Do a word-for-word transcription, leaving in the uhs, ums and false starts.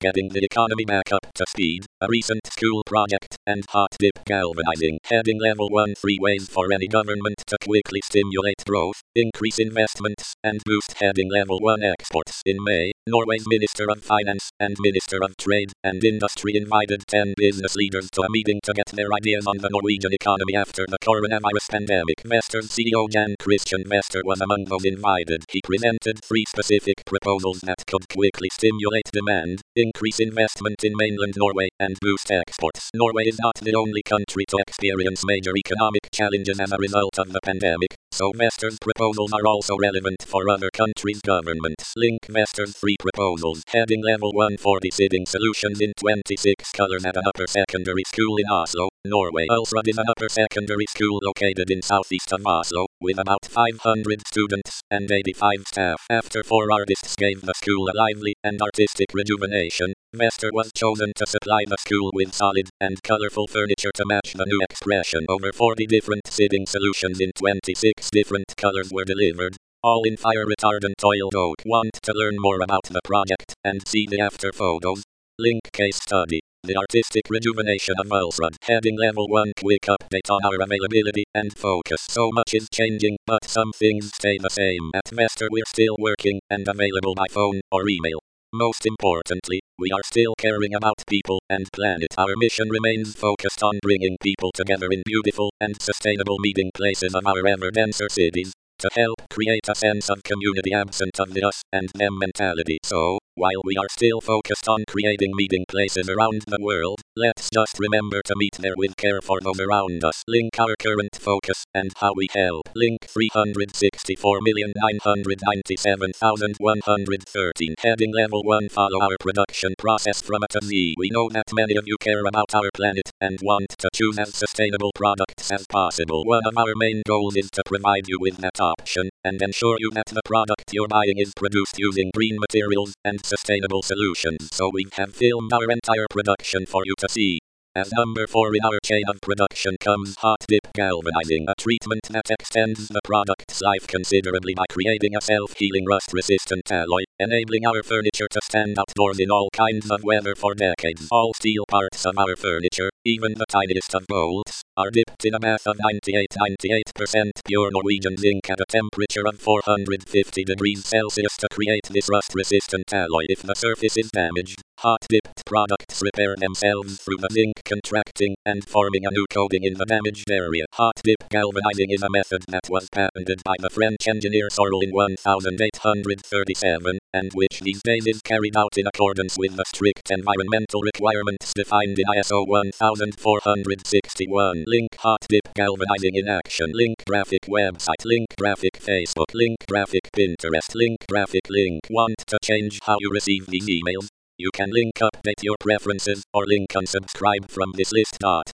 getting the economy back up to speed, a recent school project, and hot dip galvanizing. Heading level one three ways for any government to quickly stimulate growth, increase investments, and boost heading level one exports. In May, Norway's Minister of Finance and Minister of Trade and Industry invited ten business leaders to a meeting to get their ideas on the Norwegian economy after the coronavirus pandemic. Vestas C E O Jan Christian Vestas was among those invited. He presented three specific proposals that could quickly stimulate demand, increase investment in mainland Norway, and boost exports. Norway is not the only country to experience major economic challenges as a result of the pandemic, so Vestas' proposals are also relevant for other countries' governments. Link Vestas' three proposals. Heading level one forty sitting solutions in twenty-six colors at an upper secondary school in Oslo, Norway. Ulsrud is an upper secondary school located in southeast of Oslo, with about five hundred students and eighty-five staff. After four artists gave the school a lively and artistic rejuvenation, Vestas was chosen to supply the school with solid and colorful furniture to match the new expression. Over forty different sitting solutions in twenty-six different colors were delivered, all in fire retardant oil coat. Want to learn more about the project and see the after photos? Link case study. The artistic rejuvenation of Ulsrud. Heading level one quick update on our availability and focus. So much is changing, but some things stay the same. At Vestas we're still working and available by phone or email. Most importantly, we are still caring about people and planet. Our mission remains focused on bringing people together in beautiful and sustainable meeting places of our ever denser cities, to help create a sense of community absent of the us and them mentality. So, while we are still focused on creating meeting places around the world, let's just remember to meet there with care for those around us. Link our current focus and how we help. Link three hundred sixty-four million nine hundred ninety-seven thousand one hundred thirteen. Heading level one follow our production process from A to Z. We know that many of you care about our planet and want to choose as sustainable products as possible. One of our main goals is to provide you with that option and ensure you that the product you're buying is produced using green materials and sustainable solutions. So we have filmed our entire production for you to see. As number four in our chain of production comes hot dip galvanizing, a treatment that extends the product's life considerably by creating a self-healing rust-resistant alloy, enabling our furniture to stand outdoors in all kinds of weather for decades. All steel parts of our furniture, even the tiniest of bolts, are dipped in a bath of ninety-eight point nine eight percent pure Norwegian zinc at a temperature of four hundred fifty degrees Celsius to create this rust-resistant alloy. If the surface is damaged, hot-dipped products repair themselves through the zinc contracting and forming a new coating in the damaged area. Hot-dip galvanizing is a method that was patented by the French engineer Sorel in eighteen thirty-seven, and which these days is carried out in accordance with the strict environmental requirements defined in I S O fourteen sixty-one. Link hot-dip galvanizing in action. Link graphic website. Link graphic Facebook. Link graphic Pinterest. Link graphic link. Want to change how you receive these emails? You can link update your preferences or link unsubscribe from this list.